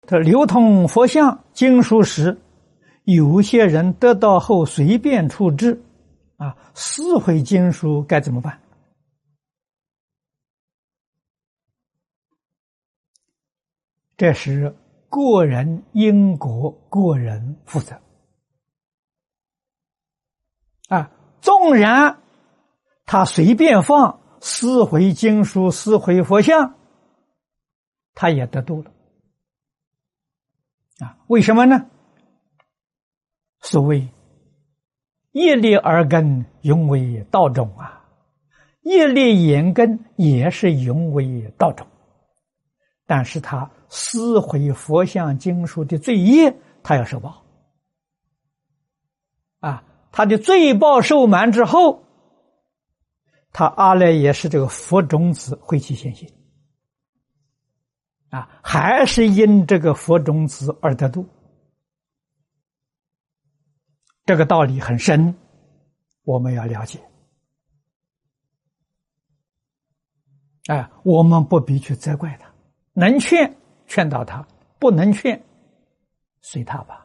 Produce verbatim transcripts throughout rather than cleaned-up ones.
他流通佛像经书时，有些人得到后随便处置，啊，撕毁经书该怎么办？这是个人因果，个人负责。啊，纵然他随便放，撕毁经书，撕毁佛像，他也得度了。啊，为什么呢？所谓业力而根，永为道种啊，业力眼根也是永为道种，但是他撕毁佛像经书的罪业，他要受报。啊，他的罪报受满之后，他阿赖耶识这个佛种子会起现行。啊，还是因这个佛种子而得度。这个道理很深，我们要了解。哎，我们不必去责怪他，能劝劝导他，不能劝随他吧。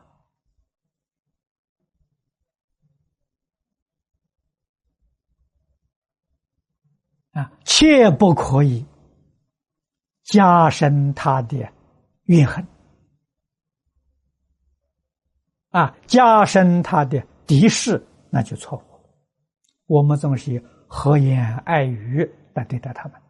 啊，切不可以加深他的怨恨，啊，加深他的敌视，那就错误了。我们总是以和颜爱语来对待他们。